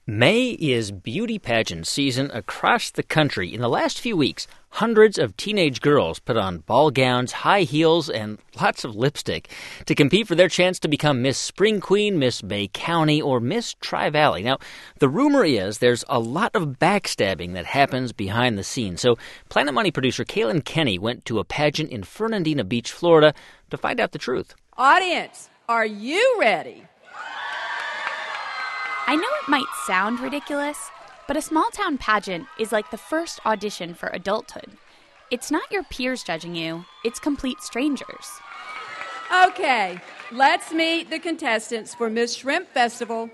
May is beauty pageant season across the country. In the last few weeks, hundreds of teenage girls put on ball gowns, high heels, and lots of lipstick to compete for their chance to become Miss Spring Queen, Miss Bay County, or Miss Tri-Valley. Now, the rumor is there's a lot of backstabbing that happens behind the scenes. So Planet Money producer Kaylin Kenny went to a pageant in Fernandina Beach, Florida, to find out the truth. Audience, are you ready? I know it might sound ridiculous, but a small-town pageant is like the first audition for adulthood. It's not your peers judging you, it's complete strangers. Okay, let's meet the contestants for Miss Shrimp Festival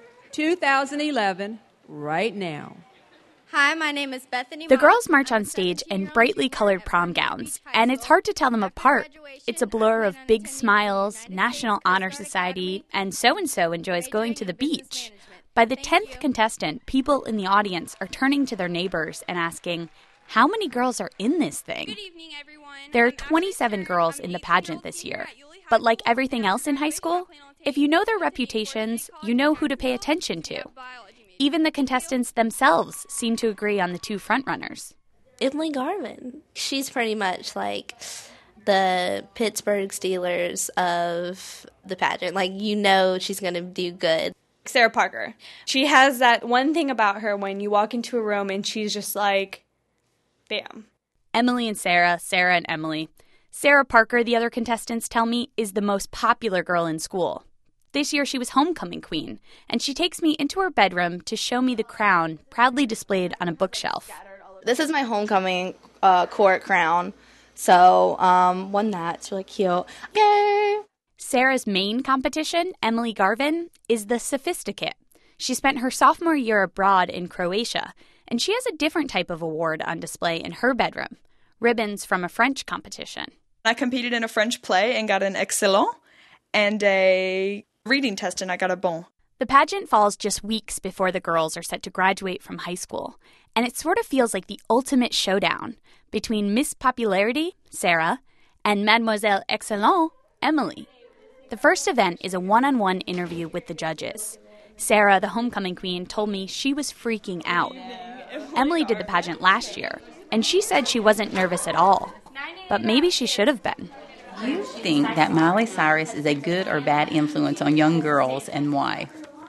2011 right now. Hi, my name is Bethany. The girls march on stage in brightly colored prom gowns, and it's hard to tell them apart. It's a blur of big smiles, National Honor Society, and so-and-so enjoys going to the beach. By the 10th contestant, people in the audience are turning to their neighbors and asking, how many girls are in this thing? Good evening, everyone. There are 27 girls in the pageant this year. But like everything else in high school, if you know their reputations, you know who to pay attention to. Even the contestants themselves seem to agree on the two frontrunners. Emily Garvin. She's pretty much like the Pittsburgh Steelers of the pageant. Like, you know she's going to do good. Sarah Parker. She has that one thing about her when you walk into a room and she's just like, bam. Emily and Sarah and Emily. Sarah Parker, the other contestants tell me, is the most popular girl in school. This year she was homecoming queen, and she takes me into her bedroom to show me the crown proudly displayed on a bookshelf. This is my homecoming court crown, so won that. It's really cute. Yay! Sarah's main competition, Emily Garvin, is the Sophisticate. She spent her sophomore year abroad in Croatia, and she has a different type of award on display in her bedroom, ribbons from a French competition. I competed in a French play and got an excellent, and a reading test, and I got a bon. The pageant falls just weeks before the girls are set to graduate from high school, and it sort of feels like the ultimate showdown between Miss Popularity, Sarah, and Mademoiselle Excellent, Emily. The first event is a one-on-one interview with the judges. Sarah, the homecoming queen, told me she was freaking out. Emily did the pageant last year, and she said she wasn't nervous at all. But maybe she should have been. You think that Miley Cyrus is a good or bad influence on young girls, and why?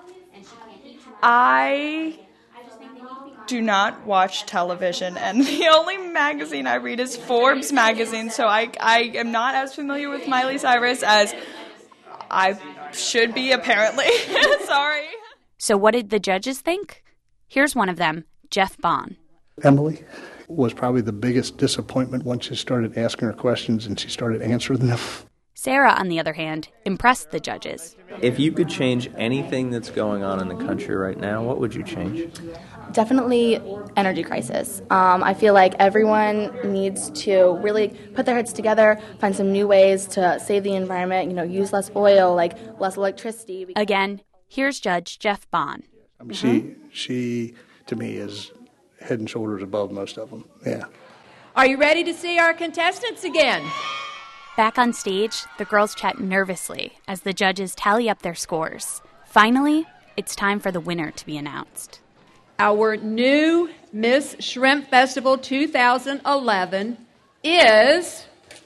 I do not watch television, and the only magazine I read is Forbes magazine, so I am not as familiar with Miley Cyrus as I should be, apparently. Sorry. So what did the judges think? Here's one of them, Jeff Bond. Emily was probably the biggest disappointment once you started asking her questions and she started answering them. Sarah, on the other hand, impressed the judges. If you could change anything that's going on in the country right now, what would you change? Definitely energy crisis. I feel like everyone needs to really put their heads together, find some new ways to save the environment, use less oil, like less electricity. Again, here's Judge Jeff Bond. I mean, she, to me, is head and shoulders above most of them. Yeah. Are you ready to see our contestants again? Back on stage, the girls chat nervously as the judges tally up their scores. Finally, it's time for the winner to be announced. Our new Miss Shrimp Festival 2011 is...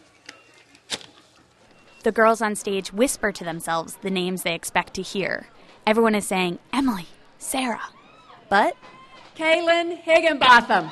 The girls on stage whisper to themselves the names they expect to hear. Everyone is saying, Emily, Sarah, but... Kaylin Higginbotham.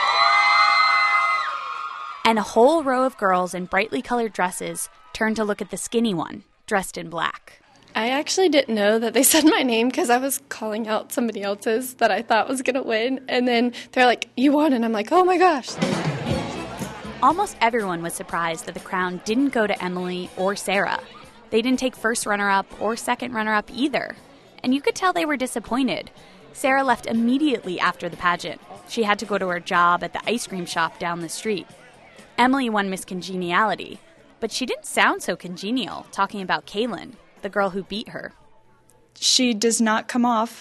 And a whole row of girls in brightly colored dresses turn to look at the skinny one, dressed in black. I actually didn't know that they said my name because I was calling out somebody else's that I thought was going to win. And then they're like, you won. And I'm like, oh my gosh. Almost everyone was surprised that the crown didn't go to Emily or Sarah. They didn't take first runner-up or second runner-up either. And you could tell they were disappointed. Sarah left immediately after the pageant. She had to go to her job at the ice cream shop down the street. Emily won Miss Congeniality, but she didn't sound so congenial, talking about Kaylin, the girl who beat her. She does not come off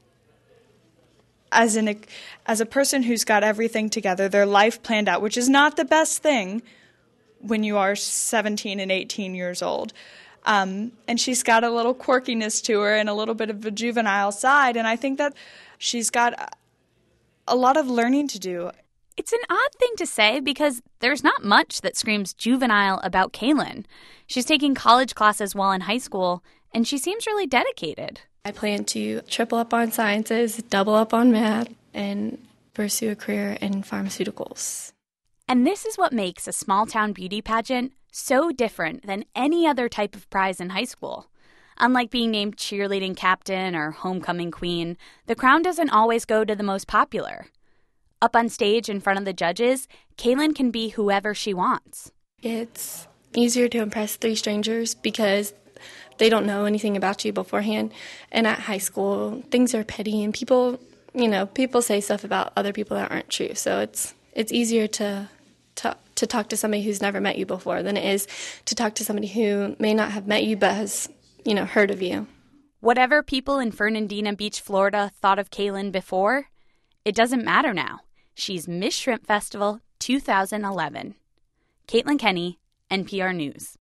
as a person who's got everything together, their life planned out, which is not the best thing when you are 17 and 18 years old. And she's got a little quirkiness to her and a little bit of a juvenile side. And I think that she's got a lot of learning to do. It's an odd thing to say because there's not much that screams juvenile about Kaylin. She's taking college classes while in high school, and she seems really dedicated. I plan to triple up on sciences, double up on math, and pursue a career in pharmaceuticals. And this is what makes a small-town beauty pageant so different than any other type of prize in high school. Unlike being named cheerleading captain or homecoming queen, the crown doesn't always go to the most popular. Up on stage in front of the judges, Kaylin can be whoever she wants. It's easier to impress 3 strangers because they don't know anything about you beforehand. And at high school, things are petty and people say stuff about other people that aren't true. So it's easier to talk to somebody who's never met you before than it is to talk to somebody who may not have met you but has, heard of you. Whatever people in Fernandina Beach, Florida thought of Kaylin before, it doesn't matter now. She's Miss Shrimp Festival 2011. Caitlin Kenny, NPR News.